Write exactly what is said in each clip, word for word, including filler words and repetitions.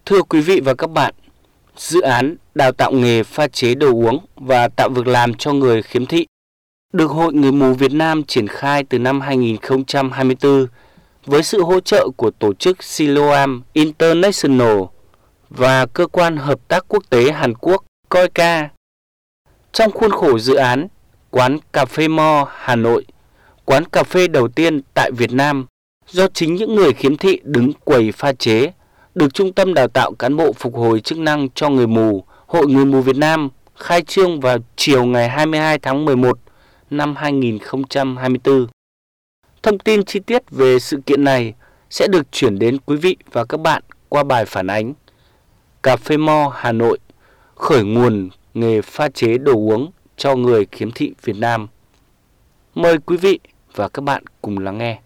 Thưa quý vị và các bạn, dự án đào tạo nghề pha chế đồ uống và tạo việc làm cho người khiếm thị được Hội Người mù Việt Nam triển khai từ năm hai nghìn không trăm hai mươi tư với sự hỗ trợ của tổ chức Siloam International và cơ quan hợp tác quốc tế Hàn Quốc Coica. Trong khuôn khổ dự án, quán cà phê Mo Hà Nội, quán cà phê đầu tiên tại Việt Nam do chính những người khiếm thị đứng quầy pha chế, được Trung tâm Đào tạo Cán bộ Phục hồi chức năng cho người mù Hội Người mù Việt Nam khai trương vào chiều ngày hai mươi hai tháng mười một năm hai nghìn không trăm hai mươi tư. Thông tin chi tiết về sự kiện này sẽ được chuyển đến quý vị và các bạn qua bài phản ánh Cà phê Mo Hà Nội, khởi nguồn nghề pha chế đồ uống cho người khiếm thị Việt Nam. Mời quý vị và các bạn cùng lắng nghe.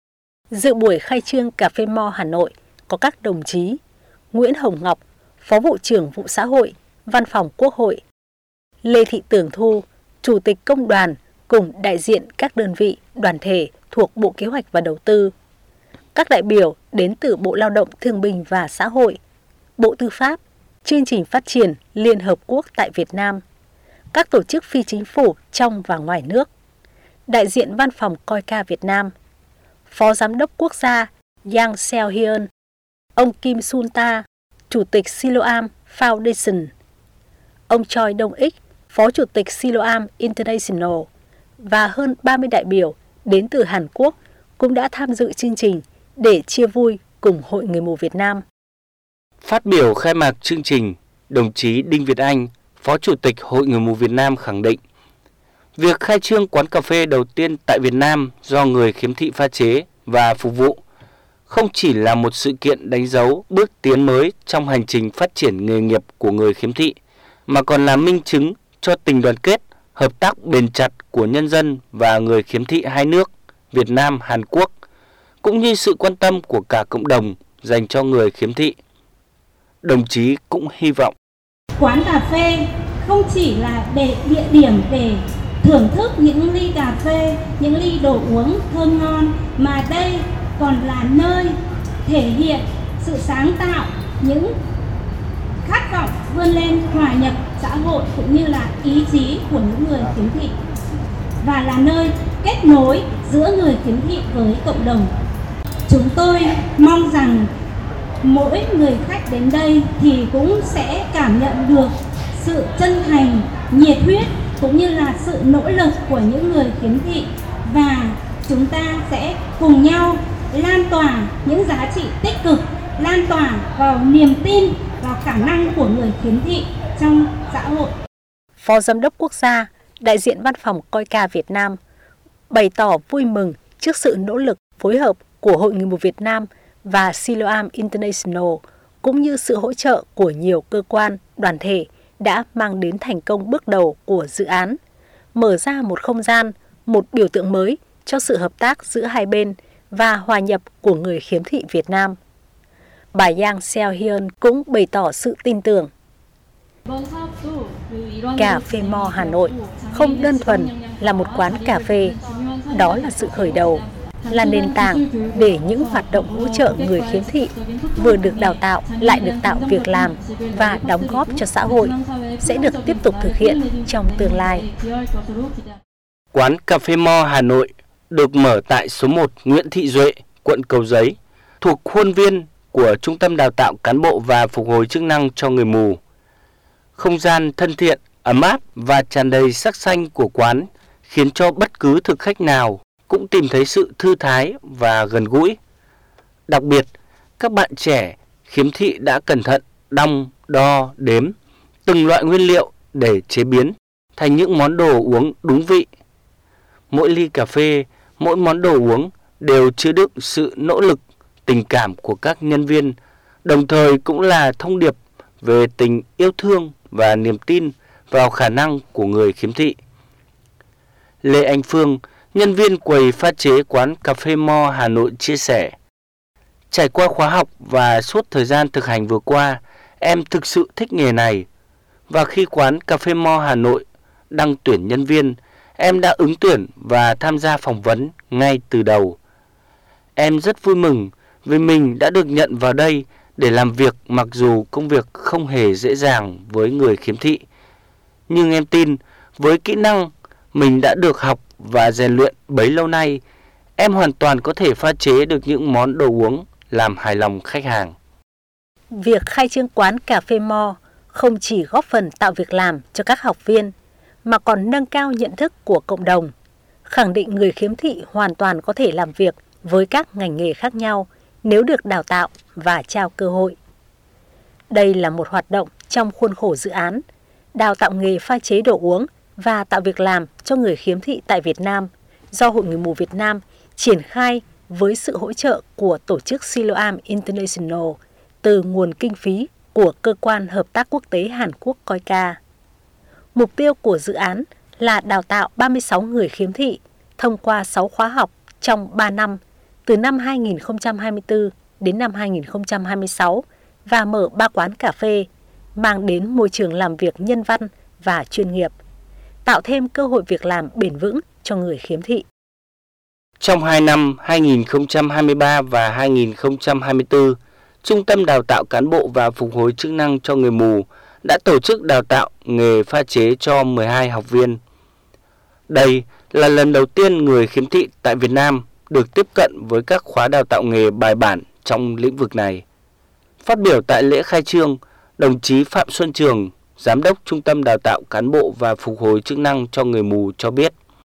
Dự buổi khai trương Cà phê Mo Hà Nội có các đồng chí Nguyễn Hồng Ngọc, Phó Vụ trưởng Vụ Xã hội, Văn phòng Quốc hội, Lê Thị Tường Thu, Chủ tịch Công đoàn cùng đại diện các đơn vị, đoàn thể thuộc Bộ Kế hoạch và Đầu tư. Các đại biểu đến từ Bộ Lao động Thương binh và Xã hội, Bộ Tư pháp, Chương trình Phát triển Liên Hợp Quốc tại Việt Nam, các tổ chức phi chính phủ trong và ngoài nước, đại diện Văn phòng Coica Việt Nam, Phó Giám đốc Quốc gia Yang Seo-hyun, ông Kim Sun-ta, Chủ tịch Siloam Foundation, ông Choi Dong-ik, Phó Chủ tịch Siloam International và hơn ba mươi đại biểu đến từ Hàn Quốc cũng đã tham dự chương trình để chia vui cùng Hội Người mù Việt Nam. Phát biểu khai mạc chương trình, đồng chí Đinh Việt Anh, Phó Chủ tịch Hội Người mù Việt Nam khẳng định, việc khai trương quán cà phê đầu tiên tại Việt Nam do người khiếm thị pha chế và phục vụ không chỉ là một sự kiện đánh dấu bước tiến mới trong hành trình phát triển nghề nghiệp của người khiếm thị, mà còn là minh chứng cho tình đoàn kết, hợp tác bền chặt của nhân dân và người khiếm thị hai nước Việt Nam, Hàn Quốc, cũng như sự quan tâm của cả cộng đồng dành cho người khiếm thị. Đồng chí cũng hy vọng quán cà phê không chỉ là để địa điểm để thưởng thức những ly cà phê, những ly đồ uống thơm ngon, mà đây còn là nơi thể hiện sự sáng tạo, những khát vọng vươn lên hòa nhập xã hội cũng như là ý chí của những người khiếm thị, và là nơi kết nối giữa người khiếm thị với cộng đồng. Chúng tôi mong rằng mỗi người khách đến đây thì cũng sẽ cảm nhận được sự chân thành, nhiệt huyết cũng như là sự nỗ lực của những người khiếm thị, và chúng ta sẽ cùng nhau lan tỏa những giá trị tích cực, lan tỏa vào niềm tin vào khả năng của người khiếm thị trong xã hội. Phó Giám đốc Quốc gia, đại diện Văn phòng Coica Việt Nam bày tỏ vui mừng trước sự nỗ lực phối hợp của Hội Người mù Việt Nam và Siloam International, cũng như sự hỗ trợ của nhiều cơ quan, đoàn thể đã mang đến thành công bước đầu của dự án, mở ra một không gian, một biểu tượng mới cho sự hợp tác giữa hai bên và hòa nhập của người khiếm thị Việt Nam. Bà Yang Seo-hyun cũng bày tỏ sự tin tưởng. Cà phê Mo Hà Nội không đơn thuần là một quán cà phê, đó là sự khởi đầu, là nền tảng để những hoạt động hỗ trợ người khiếm thị vừa được đào tạo lại được tạo việc làm và đóng góp cho xã hội sẽ được tiếp tục thực hiện trong tương lai. Quán cà phê Mo Hà Nội được mở tại số một Nguyễn Thị Duệ, quận Cầu Giấy, thuộc khuôn viên của Trung tâm Đào tạo Cán bộ và Phục hồi chức năng cho người mù. Không gian thân thiện, ấm áp và tràn đầy sắc xanh của quán khiến cho bất cứ thực khách nào cũng tìm thấy sự thư thái và gần gũi. Đặc biệt, các bạn trẻ khiếm thị đã cẩn thận đong, đo, đếm từng loại nguyên liệu để chế biến thành những món đồ uống đúng vị. Mỗi ly cà phê, mỗi món đồ uống đều chứa đựng sự nỗ lực, tình cảm của các nhân viên, đồng thời cũng là thông điệp về tình yêu thương và niềm tin vào khả năng của người khiếm thị. Lê Anh Phương, nhân viên quầy pha chế quán cà phê Mo Hà Nội chia sẻ, trải qua khóa học và suốt thời gian thực hành vừa qua, em thực sự thích nghề này. Và khi quán cà phê Mo Hà Nội đăng tuyển nhân viên, em đã ứng tuyển và tham gia phỏng vấn ngay từ đầu. Em rất vui mừng vì mình đã được nhận vào đây để làm việc mặc dù công việc không hề dễ dàng với người khiếm thị. Nhưng em tin với kỹ năng mình đã được học và rèn luyện bấy lâu nay, em hoàn toàn có thể pha chế được những món đồ uống làm hài lòng khách hàng. Việc khai trương quán cà phê Mo không chỉ góp phần tạo việc làm cho các học viên, mà còn nâng cao nhận thức của cộng đồng, khẳng định người khiếm thị hoàn toàn có thể làm việc với các ngành nghề khác nhau nếu được đào tạo và trao cơ hội. Đây là một hoạt động trong khuôn khổ dự án đào tạo nghề pha chế đồ uống và tạo việc làm cho người khiếm thị tại Việt Nam do Hội Người mù Việt Nam triển khai với sự hỗ trợ của tổ chức Siloam International từ nguồn kinh phí của Cơ quan Hợp tác Quốc tế Hàn Quốc coi ca. Mục tiêu của dự án là đào tạo ba mươi sáu người khiếm thị thông qua sáu khóa học trong ba năm, từ năm hai nghìn không trăm hai mươi tư đến năm hai nghìn không trăm hai mươi sáu và mở ba quán cà phê, mang đến môi trường làm việc nhân văn và chuyên nghiệp, tạo thêm cơ hội việc làm bền vững cho người khiếm thị. Trong hai năm hai nghìn không trăm hai mươi ba và hai nghìn không trăm hai mươi tư, Trung tâm Đào tạo Cán bộ và Phục hồi chức năng cho người mù đã tổ chức đào tạo nghề pha chế cho mười hai học viên. Đây là lần đầu tiên người khiếm thị tại Việt Nam được tiếp cận với các khóa đào tạo nghề bài bản trong lĩnh vực này. Phát biểu tại lễ khai trương, đồng chí Phạm Xuân Trường, Giám đốc Trung tâm Đào tạo Cán bộ và Phục hồi chức năng cho người mù cho biết,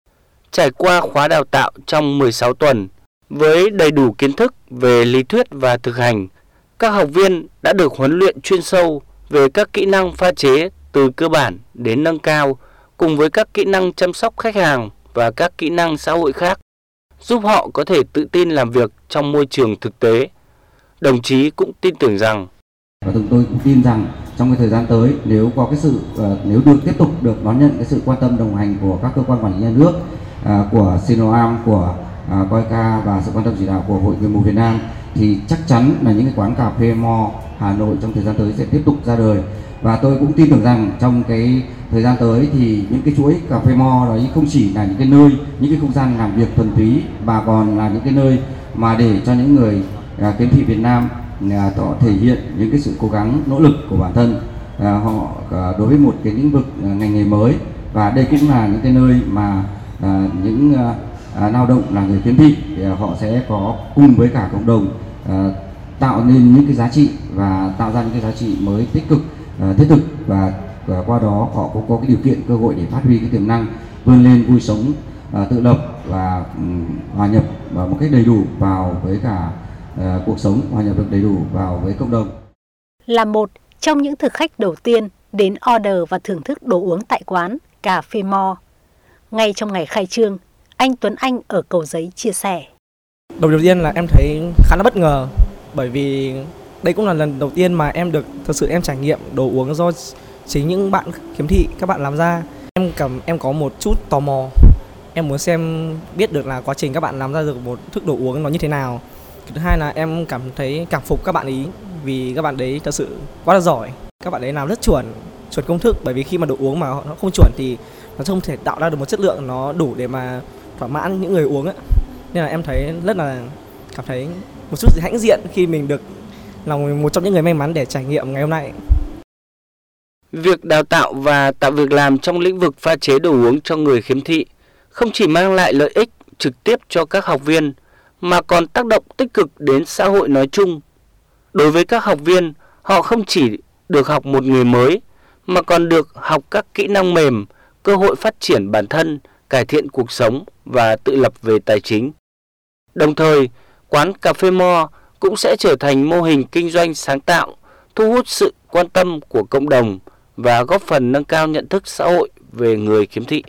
trải qua khóa đào tạo trong mười sáu tuần, với đầy đủ kiến thức về lý thuyết và thực hành, các học viên đã được huấn luyện chuyên sâu về các kỹ năng pha chế từ cơ bản đến nâng cao, cùng với các kỹ năng chăm sóc khách hàng và các kỹ năng xã hội khác, giúp họ có thể tự tin làm việc trong môi trường thực tế. Đồng chí cũng tin tưởng rằng và chúng tôi cũng tin rằng trong cái thời gian tới, nếu có cái sự uh, nếu được tiếp tục được đón nhận cái sự quan tâm đồng hành của các cơ quan quản lý nhà nước, uh, của Siloam, của uh, coi ca và sự quan tâm chỉ đạo của Hội Người mù Việt Nam, thì chắc chắn là những cái quán cà phê Mo Hà Nội trong thời gian tới sẽ tiếp tục ra đời. Và tôi cũng tin tưởng rằng trong cái thời gian tới thì những cái chuỗi cà phê Mo đấy không chỉ là những cái nơi, những cái không gian làm việc thuần túy, mà còn là những cái nơi mà để cho những người uh, khiếm thị Việt Nam họ thể hiện những cái sự cố gắng nỗ lực của bản thân à, họ à, đối với một cái lĩnh vực à, ngành nghề mới, và đây cũng là những cái nơi mà à, những à, lao động là người khiếm thị thì họ sẽ có cùng với cả cộng đồng à, tạo nên những cái giá trị và tạo ra những cái giá trị mới tích cực, à, thiết thực, và, và qua đó họ cũng có cái điều kiện cơ hội để phát huy cái tiềm năng vươn lên vui sống à, tự lập và um, hòa nhập vào một cách đầy đủ vào với cả Uh, cuộc sống, hòa nhập được đầy đủ vào với cộng đồng. Là một trong những thực khách đầu tiên đến order và thưởng thức đồ uống tại quán cà phê Mo, ngay trong ngày khai trương, anh Tuấn Anh ở Cầu Giấy chia sẻ. Đầu tiên là em thấy khá là bất ngờ, bởi vì đây cũng là lần đầu tiên mà em được thực sự em trải nghiệm đồ uống do chính những bạn khiếm thị các bạn làm ra. Em cảm em có một chút tò mò, em muốn xem biết được là quá trình các bạn làm ra được một thức đồ uống nó như thế nào. Thứ hai là em cảm thấy cảm phục các bạn ý, vì các bạn đấy thật sự quá là giỏi. Các bạn đấy làm rất chuẩn, chuẩn công thức, bởi vì khi mà đồ uống mà nó không chuẩn thì nó không thể tạo ra được một chất lượng nó đủ để mà thỏa mãn những người uống ấy. Nên là em thấy rất là cảm thấy một chút hãnh diện khi mình được là một trong những người may mắn để trải nghiệm ngày hôm nay. Việc đào tạo và tạo việc làm trong lĩnh vực pha chế đồ uống cho người khiếm thị không chỉ mang lại lợi ích trực tiếp cho các học viên, mà còn tác động tích cực đến xã hội nói chung. Đối với các học viên, họ không chỉ được học một nghề mới, mà còn được học các kỹ năng mềm, cơ hội phát triển bản thân, cải thiện cuộc sống và tự lập về tài chính. Đồng thời, quán cà phê Mo cũng sẽ trở thành mô hình kinh doanh sáng tạo, thu hút sự quan tâm của cộng đồng và góp phần nâng cao nhận thức xã hội về người khiếm thị.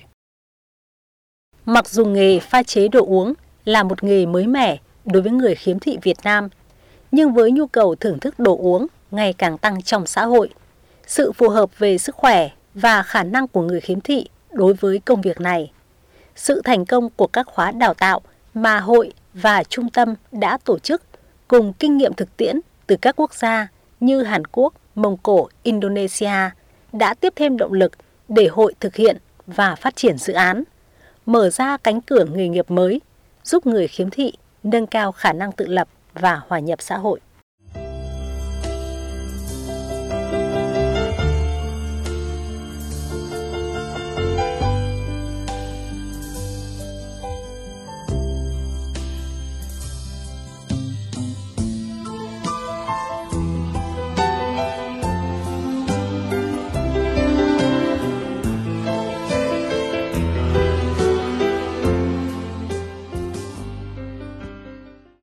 Mặc dù nghề pha chế đồ uống là một nghề mới mẻ đối với người khiếm thị Việt Nam, nhưng với nhu cầu thưởng thức đồ uống ngày càng tăng trong xã hội, sự phù hợp về sức khỏe và khả năng của người khiếm thị đối với công việc này, sự thành công của các khóa đào tạo mà hội và trung tâm đã tổ chức cùng kinh nghiệm thực tiễn từ các quốc gia như Hàn Quốc, Mông Cổ, Indonesia đã tiếp thêm động lực để hội thực hiện và phát triển dự án, mở ra cánh cửa nghề nghiệp mới, giúp người khiếm thị nâng cao khả năng tự lập và hòa nhập xã hội.